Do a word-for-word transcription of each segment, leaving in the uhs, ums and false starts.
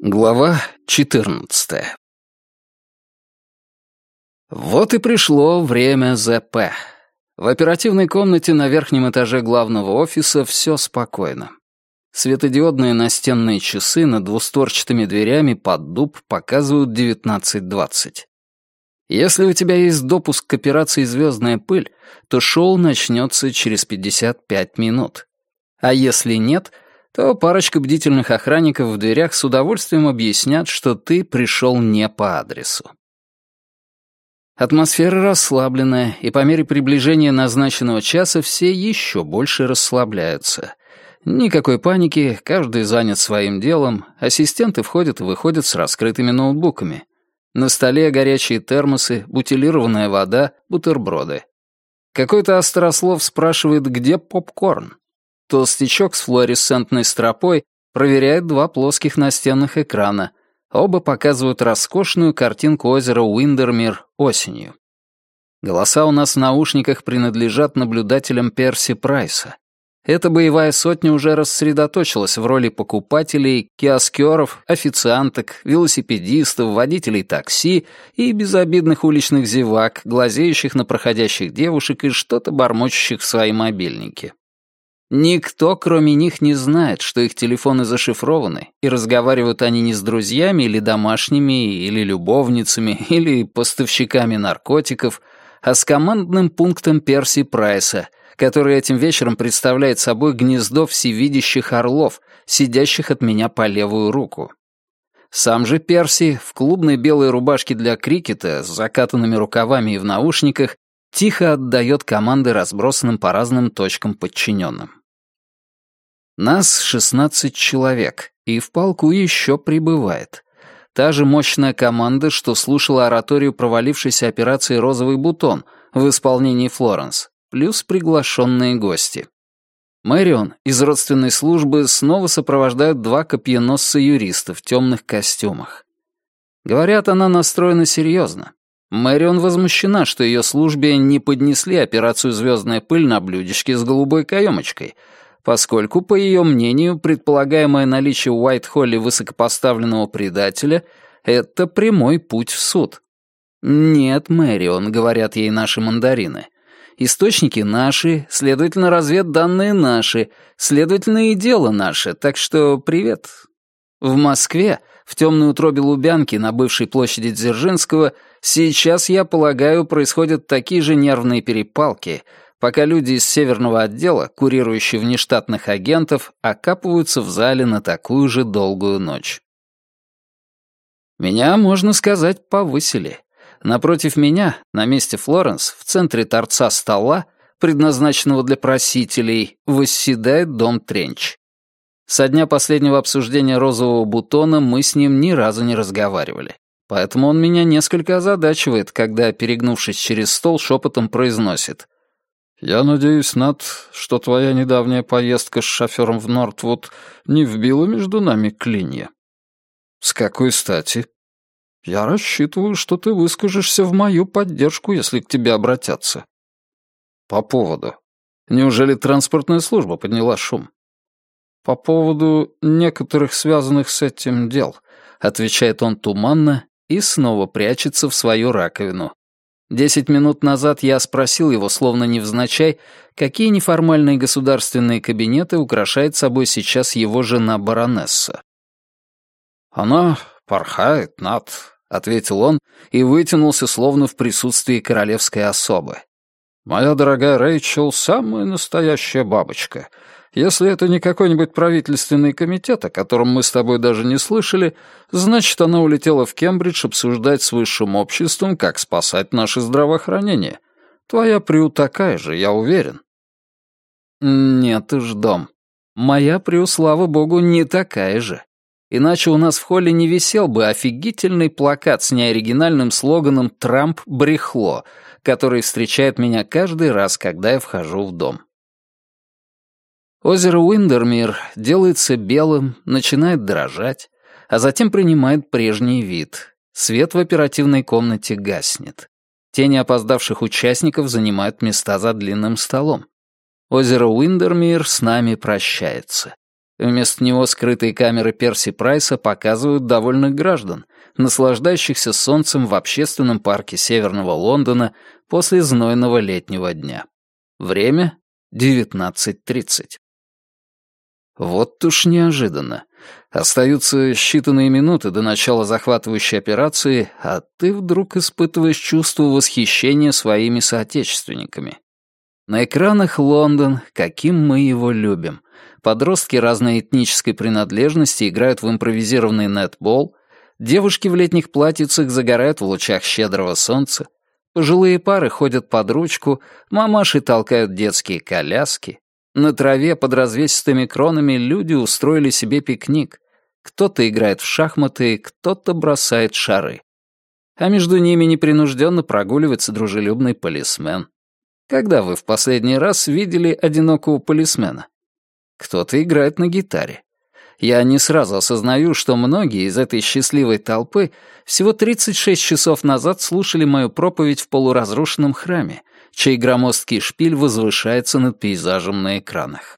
Глава четырнадцатая. Вот и пришло время ЗП. В оперативной комнате на верхнем этаже главного офиса все спокойно. Светодиодные настенные часы над двустворчатыми дверями под дуб показывают девятнадцать двадцать. Если у тебя есть допуск к операции «Звездная пыль», то шоу начнется через пятьдесят пять минут. А если нет, то парочка бдительных охранников в дверях с удовольствием объяснят, что ты пришел не по адресу. Атмосфера расслабленная, и по мере приближения назначенного часа все еще больше расслабляются. Никакой паники, каждый занят своим делом, ассистенты входят и выходят с раскрытыми ноутбуками. На столе горячие термосы, бутилированная вода, бутерброды. Какой-то острослов спрашивает, где попкорн. Толстячок с флуоресцентной стропой проверяет два плоских настенных экрана. Оба показывают роскошную картинку озера Уиндермир осенью. Голоса у нас в наушниках принадлежат наблюдателям Перси Прайса. Эта боевая сотня уже рассредоточилась в роли покупателей, киоскеров, официанток, велосипедистов, водителей такси и безобидных уличных зевак, глазеющих на проходящих девушек и что-то бормочущих в свои мобильники. Никто, кроме них, не знает, что их телефоны зашифрованы, и разговаривают они не с друзьями или домашними, или любовницами, или поставщиками наркотиков, а с командным пунктом Перси Прайса, который этим вечером представляет собой гнездо всевидящих орлов, сидящих от меня по левую руку. Сам же Перси, в клубной белой рубашке для крикета, с закатанными рукавами и в наушниках, тихо отдает команды разбросанным по разным точкам подчиненным. Нас шестнадцать человек, и в полку еще прибывает. Та же мощная команда, что слушала ораторию провалившейся операции «Розовый бутон» в исполнении Флоренс, плюс приглашенные гости. Мэрион из родственной службы снова сопровождают два копьеносца-юриста в темных костюмах. Говорят, она настроена серьезно. Мэрион возмущена, что ее службе не поднесли операцию «Звездная пыль» на блюдечке с голубой каемочкой, поскольку, по ее мнению, предполагаемое наличие в Уайт-Холле высокопоставленного предателя — это прямой путь в суд. «Нет, Мэрион», — говорят ей наши мандарины. «Источники наши, следовательно, разведданные наши, следовательно, и дело наше, так что привет». В Москве, в темной утробе Лубянки на бывшей площади Дзержинского, сейчас, я полагаю, происходят такие же нервные перепалки, пока люди из северного отдела, курирующие внештатных агентов, окапываются в зале на такую же долгую ночь. Меня, можно сказать, повысили. Напротив меня, на месте Флоренс, в центре торца стола, предназначенного для просителей, восседает Дом Тренч. Со дня последнего обсуждения «Розового бутона» мы с ним ни разу не разговаривали. Поэтому он меня несколько озадачивает, когда, перегнувшись через стол, шепотом произносит: «Я надеюсь, Нат, что твоя недавняя поездка с шофером в Нортвуд не вбила между нами клинья». «С какой стати?» «Я рассчитываю, что ты выскажешься в мою поддержку, если к тебе обратятся». «По поводу? Неужели транспортная служба подняла шум?» «По поводу некоторых связанных с этим дел», — отвечает он туманно и снова прячется в свою раковину. Десять минут назад я спросил его, словно невзначай, какие неформальные государственные кабинеты украшает собой сейчас его жена-баронесса. «Она порхает, Нат», — ответил он и вытянулся, словно в присутствии королевской особы. «Моя дорогая Рэйчел — самая настоящая бабочка. Если это не какой-нибудь правительственный комитет, о котором мы с тобой даже не слышали, значит, она улетела в Кембридж обсуждать с высшим обществом, как спасать наше здравоохранение. Твоя Прю такая же, я уверен». «Нет уж, Дом. Моя Прю, слава богу, не такая же. Иначе у нас в холле не висел бы офигительный плакат с неоригинальным слоганом «Трамп — брехло», который встречает меня каждый раз, когда я вхожу в дом. Озеро Уиндермир делается белым, начинает дрожать, а затем принимает прежний вид. Свет в оперативной комнате гаснет. Тени опоздавших участников занимают места за длинным столом. Озеро Уиндермир с нами прощается. Вместо него скрытые камеры Перси Прайса показывают довольных граждан, наслаждающихся солнцем в общественном парке Северного Лондона после знойного летнего дня. Время — девятнадцать тридцать. Вот уж неожиданно. Остаются считанные минуты до начала захватывающей операции, а ты вдруг испытываешь чувство восхищения своими соотечественниками. На экранах Лондон, каким мы его любим. Подростки разной этнической принадлежности играют в импровизированный нетбол, девушки в летних платьицах загорают в лучах щедрого солнца, пожилые пары ходят под ручку, мамаши толкают детские коляски. На траве под развесистыми кронами люди устроили себе пикник. Кто-то играет в шахматы, кто-то бросает шары. А между ними непринужденно прогуливается дружелюбный полисмен. Когда вы в последний раз видели одинокого полисмена? Кто-то играет на гитаре. Я не сразу осознаю, что многие из этой счастливой толпы всего тридцать шесть часов назад слушали мою проповедь в полуразрушенном храме, чей громоздкий шпиль возвышается над пейзажем на экранах.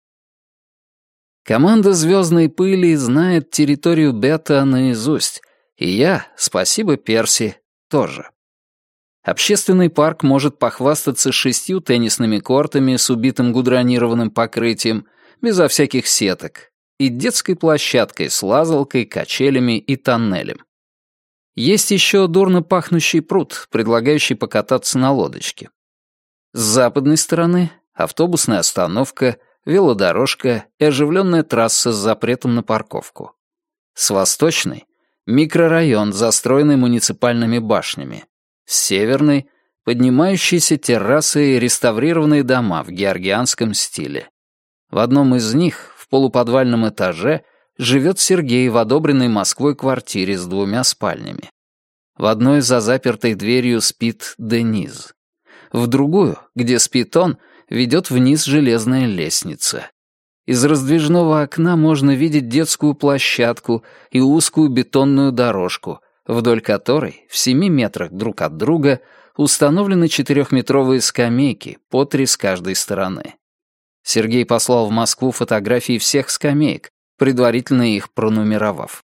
Команда «Звездной пыли» знает территорию Бета наизусть, и я, спасибо Перси, тоже. Общественный парк может похвастаться шестью теннисными кортами с убитым гудронированным покрытием, безо всяких сеток, и детской площадкой с лазалкой, качелями и тоннелем. Есть еще дурно пахнущий пруд, предлагающий покататься на лодочке. С западной стороны — автобусная остановка, велодорожка и оживленная трасса с запретом на парковку. С восточной — микрорайон, застроенный муниципальными башнями. С северной — поднимающиеся террасы и реставрированные дома в георгианском стиле. В одном из них, в полуподвальном этаже, живет Сергей в одобренной Москвой квартире с двумя спальнями. В одной за запертой дверью спит Дениз. В другую, где спит он, ведет вниз железная лестница. Из раздвижного окна можно видеть детскую площадку и узкую бетонную дорожку, вдоль которой, в семи метрах друг от друга, установлены четырехметровые скамейки, по три с каждой стороны. Сергей послал в Москву фотографии всех скамеек, предварительно их пронумеровав.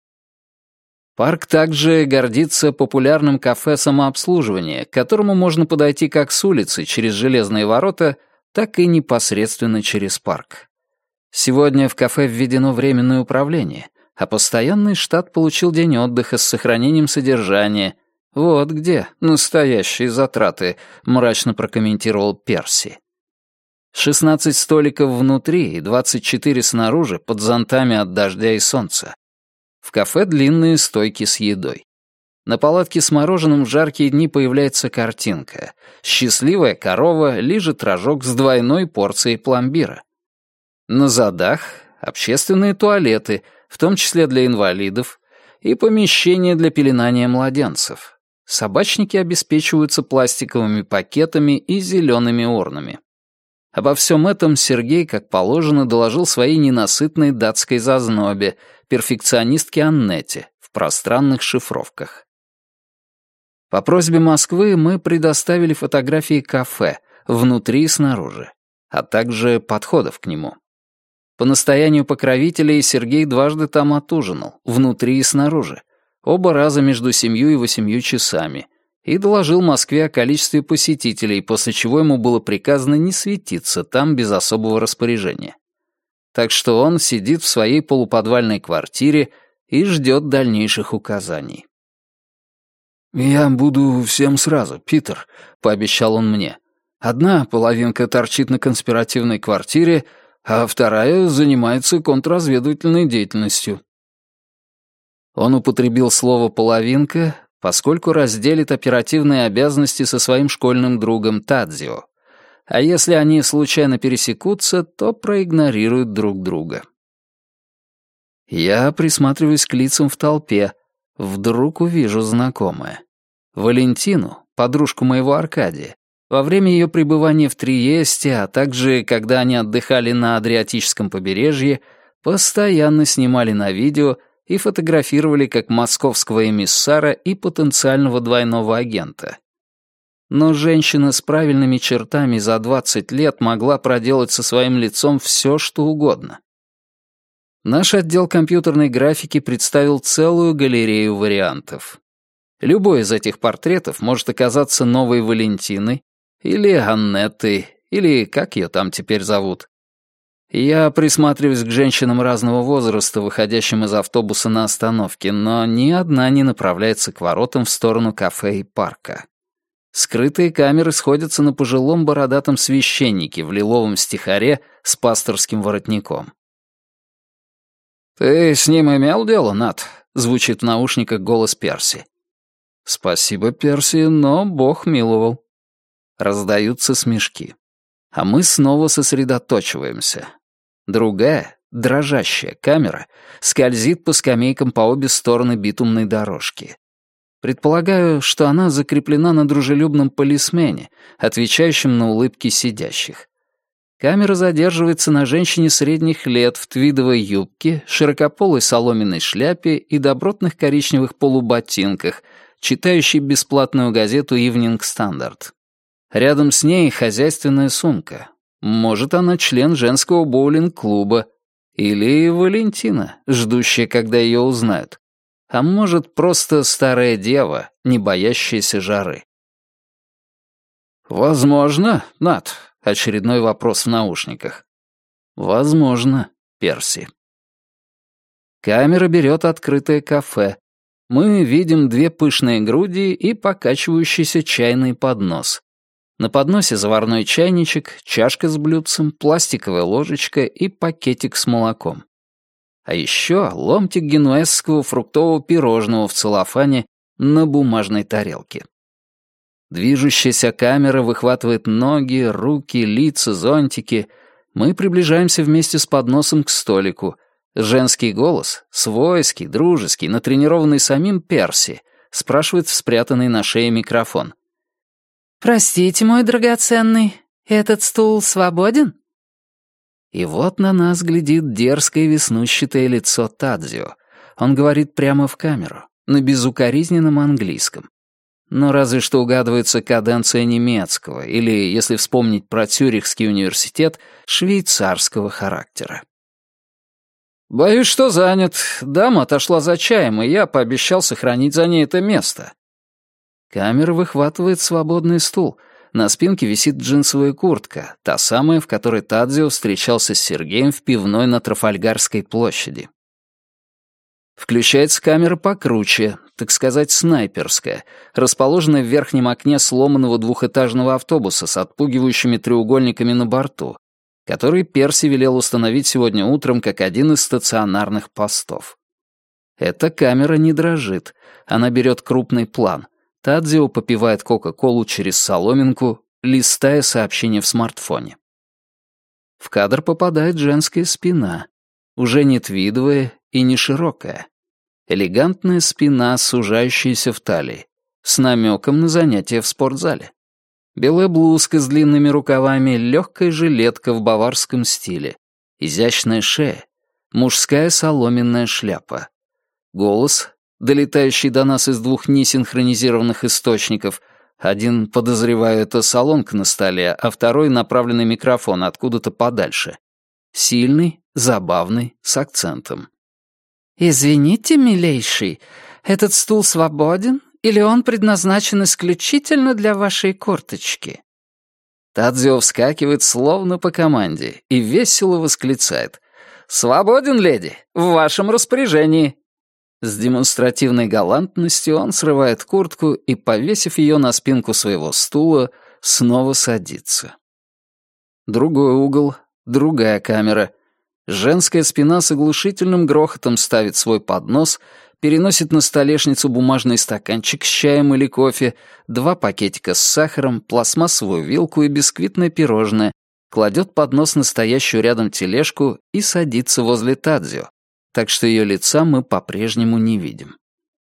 Парк также гордится популярным кафе самообслуживания, к которому можно подойти как с улицы через железные ворота, так и непосредственно через парк. Сегодня в кафе введено временное управление, а постоянный штат получил день отдыха с сохранением содержания. Вот где настоящие затраты, мрачно прокомментировал Перси. шестнадцать столиков внутри и двадцать четыре снаружи под зонтами от дождя и солнца. В кафе длинные стойки с едой. На палатке с мороженым в жаркие дни появляется картинка. Счастливая корова лижет рожок с двойной порцией пломбира. На задах общественные туалеты, в том числе для инвалидов, и помещения для пеленания младенцев. Собачники обеспечиваются пластиковыми пакетами и зелеными урнами. Обо всем этом Сергей, как положено, доложил своей ненасытной датской зазнобе, перфекционистке Аннете, в пространных шифровках. По просьбе Москвы мы предоставили фотографии кафе, внутри и снаружи, а также подходов к нему. По настоянию покровителей Сергей дважды там отужинал, внутри и снаружи, оба раза между семью и восемью часами, и доложил Москве о количестве посетителей, после чего ему было приказано не светиться там без особого распоряжения. Так что он сидит в своей полуподвальной квартире и ждет дальнейших указаний. «Я буду всем сразу, Питер», — пообещал он мне. «Одна половинка торчит на конспиративной квартире, а вторая занимается контрразведывательной деятельностью». Он употребил слово «половинка», поскольку разделит оперативные обязанности со своим школьным другом Тадзио. А если они случайно пересекутся, то проигнорируют друг друга. Я присматриваюсь к лицам в толпе. Вдруг увижу знакомое. Валентину, подружку моего Аркадия, во время ее пребывания в Триесте, а также когда они отдыхали на Адриатическом побережье, постоянно снимали на видео и фотографировали как московского эмиссара и потенциального двойного агента. Но женщина с правильными чертами за двадцать лет могла проделать со своим лицом все, что угодно. Наш отдел компьютерной графики представил целую галерею вариантов. Любой из этих портретов может оказаться новой Валентиной или Аннеттой, или как ее там теперь зовут. Я присматриваюсь к женщинам разного возраста, выходящим из автобуса на остановке, но ни одна не направляется к воротам в сторону кафе и парка. Скрытые камеры сходятся на пожилом бородатом священнике в лиловом стихаре с пасторским воротником. «Ты с ним имел дело, Нат?» — звучит в наушниках голос Перси. «Спасибо, Перси, но Бог миловал». Раздаются смешки. А мы снова сосредоточиваемся. Другая, дрожащая камера скользит по скамейкам по обе стороны битумной дорожки. Предполагаю, что она закреплена на дружелюбном полисмене, отвечающем на улыбки сидящих. Камера задерживается на женщине средних лет в твидовой юбке, широкополой соломенной шляпе и добротных коричневых полуботинках, читающей бесплатную газету «Ивнинг Стандарт». Рядом с ней хозяйственная сумка. Может, она член женского боулинг-клуба. Или Валентина, ждущая, когда ее узнают. А может, просто старая дева, не боящаяся жары. «Возможно, Нат», — очередной вопрос в наушниках. «Возможно, Перси». Камера берет открытое кафе. Мы видим две пышные груди и покачивающийся чайный поднос. На подносе заварной чайничек, чашка с блюдцем, пластиковая ложечка и пакетик с молоком. А еще ломтик генуэзского фруктового пирожного в целлофане на бумажной тарелке. Движущаяся камера выхватывает ноги, руки, лица, зонтики. Мы приближаемся вместе с подносом к столику. Женский голос, свойский, дружеский, натренированный самим Перси, спрашивает в спрятанный на шее микрофон. «Простите, мой драгоценный, этот стул свободен?» И вот на нас глядит дерзкое веснущатое лицо Тадзио. Он говорит прямо в камеру, на безукоризненном английском. Но разве что угадывается каденция немецкого или, если вспомнить про Цюрихский университет, швейцарского характера. «Боюсь, что занят. Дама отошла за чаем, и я пообещал сохранить за ней это место». Камера выхватывает свободный стул. На спинке висит джинсовая куртка, та самая, в которой Тадзио встречался с Сергеем в пивной на Трафальгарской площади. Включается камера покруче, так сказать, снайперская, расположенная в верхнем окне сломанного двухэтажного автобуса с отпугивающими треугольниками на борту, который Перси велел установить сегодня утром как один из стационарных постов. Эта камера не дрожит, она берет крупный план. Тадзио попивает кока-колу через соломинку, листая сообщение в смартфоне. В кадр попадает женская спина, уже не твидовая и не широкая. Элегантная спина, сужающаяся в талии, с намеком на занятия в спортзале. Белая блузка с длинными рукавами, легкая жилетка в баварском стиле, изящная шея, мужская соломенная шляпа. Голос, долетающий до нас из двух несинхронизированных источников. Один, подозреваю, это солонка на столе, а второй — направленный микрофон откуда-то подальше. Сильный, забавный, с акцентом. «Извините, милейший, этот стул свободен или он предназначен исключительно для вашей курточки?» Тадзио вскакивает словно по команде и весело восклицает. «Свободен, леди, в вашем распоряжении!» С демонстративной галантностью он срывает куртку и, повесив ее на спинку своего стула, снова садится. Другой угол, другая камера. Женская спина с оглушительным грохотом ставит свой поднос, переносит на столешницу бумажный стаканчик с чаем или кофе, два пакетика с сахаром, пластмассовую вилку и бисквитное пирожное, кладет поднос на стоящую рядом тележку и садится возле Тадзио, так что ее лица мы по-прежнему не видим.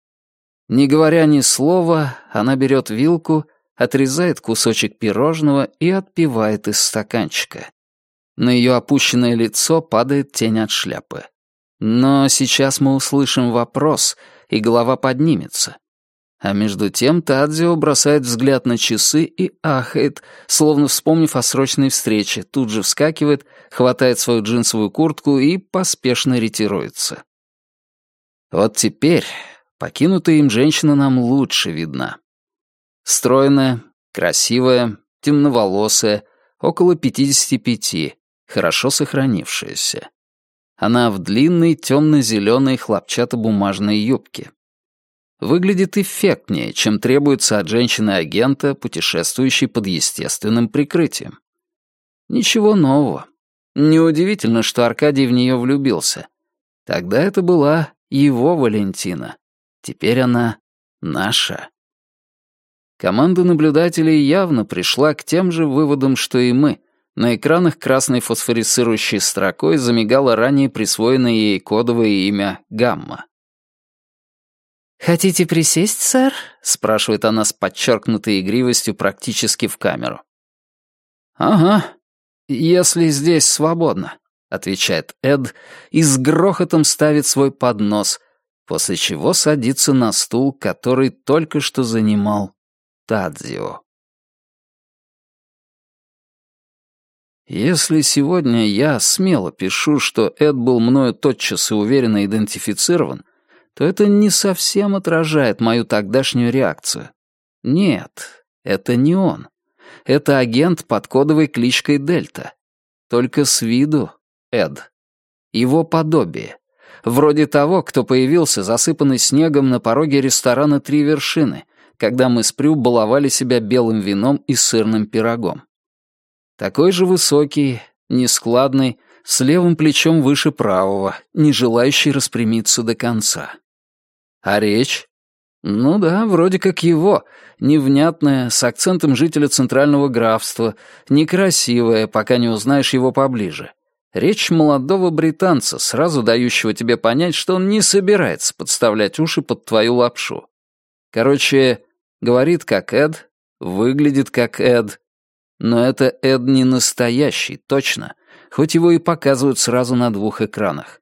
Не говоря ни слова, она берет вилку, отрезает кусочек пирожного и отпивает из стаканчика. На ее опущенное лицо падает тень от шляпы. Но сейчас мы услышим вопрос, и голова поднимется. А между тем Тадзио бросает взгляд на часы и ахает, словно вспомнив о срочной встрече, тут же вскакивает, хватает свою джинсовую куртку и поспешно ретируется. Вот теперь покинутая им женщина нам лучше видна. Стройная, красивая, темноволосая, около пятидесяти пяти, хорошо сохранившаяся. Она в длинной темно-зеленой хлопчатобумажной юбке. Выглядит эффектнее, чем требуется от женщины-агента, путешествующей под естественным прикрытием. Ничего нового. Неудивительно, что Аркадий в нее влюбился. Тогда это была его Валентина. Теперь она наша. Команда наблюдателей явно пришла к тем же выводам, что и мы. На экранах красной фосфорицирующей строкой замигало ранее присвоенное ей кодовое имя «Гамма». «Хотите присесть, сэр?» — спрашивает она с подчеркнутой игривостью практически в камеру. «Ага, если здесь свободно», — отвечает Эд и с грохотом ставит свой поднос, после чего садится на стул, который только что занимал Тадзио. Если сегодня я смело пишу, что Эд был мною тотчас и уверенно идентифицирован, то это не совсем отражает мою тогдашнюю реакцию. Нет, это не он. Это агент под кодовой кличкой Дельта. Только с виду Эд. Его подобие. Вроде того, кто появился засыпанный снегом на пороге ресторана «Три вершины», когда мы с Прю баловали себя белым вином и сырным пирогом. Такой же высокий, нескладный, с левым плечом выше правого, не желающий распрямиться до конца. А речь? Ну да, вроде как его, невнятная, с акцентом жителя центрального графства, некрасивая, пока не узнаешь его поближе. Речь молодого британца, сразу дающего тебе понять, что он не собирается подставлять уши под твою лапшу. Короче, говорит как Эд, выглядит как Эд. Но это Эд не настоящий, точно, хоть его и показывают сразу на двух экранах.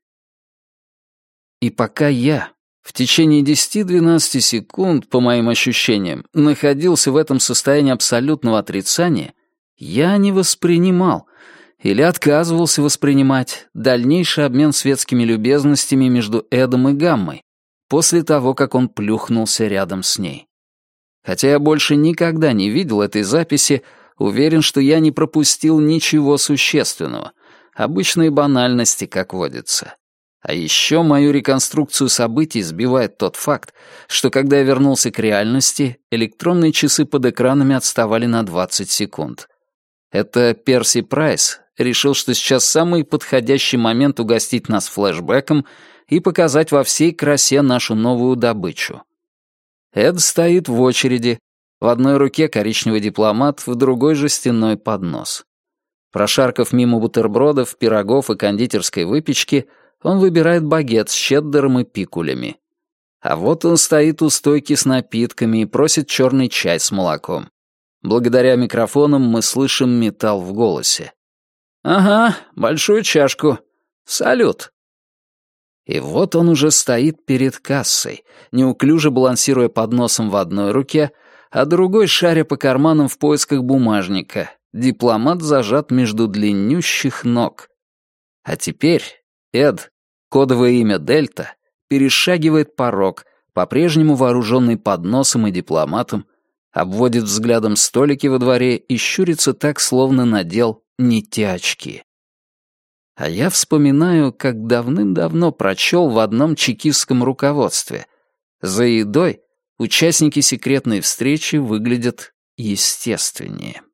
И пока я в течение десяти-двенадцати секунд, по моим ощущениям, находился в этом состоянии абсолютного отрицания, я не воспринимал или отказывался воспринимать дальнейший обмен светскими любезностями между Эдом и Гаммой после того, как он плюхнулся рядом с ней. Хотя я больше никогда не видел этой записи, уверен, что я не пропустил ничего существенного, обычные банальности, как водится. А еще мою реконструкцию событий сбивает тот факт, что когда я вернулся к реальности, электронные часы под экранами отставали на двадцать секунд. Это Перси Прайс решил, что сейчас самый подходящий момент угостить нас флешбеком и показать во всей красе нашу новую добычу. Эд стоит в очереди, в одной руке коричневый дипломат, в другой жестяной поднос. Прошаркав мимо бутербродов, пирогов и кондитерской выпечки, он выбирает багет с чеддером и пикулями. А вот он стоит у стойки с напитками и просит черный чай с молоком. Благодаря микрофонам мы слышим металл в голосе. «Ага, большую чашку. Салют!» И вот он уже стоит перед кассой, неуклюже балансируя подносом в одной руке, а другой шаря по карманам в поисках бумажника. Дипломат зажат между длиннющих ног. А теперь Эд, кодовое имя Дельта, перешагивает порог, по-прежнему вооруженный подносом и дипломатом, обводит взглядом столики во дворе и щурится так, словно надел не те очки. А я вспоминаю, как давным-давно прочел в одном чекистском руководстве. За едой участники секретной встречи выглядят естественнее.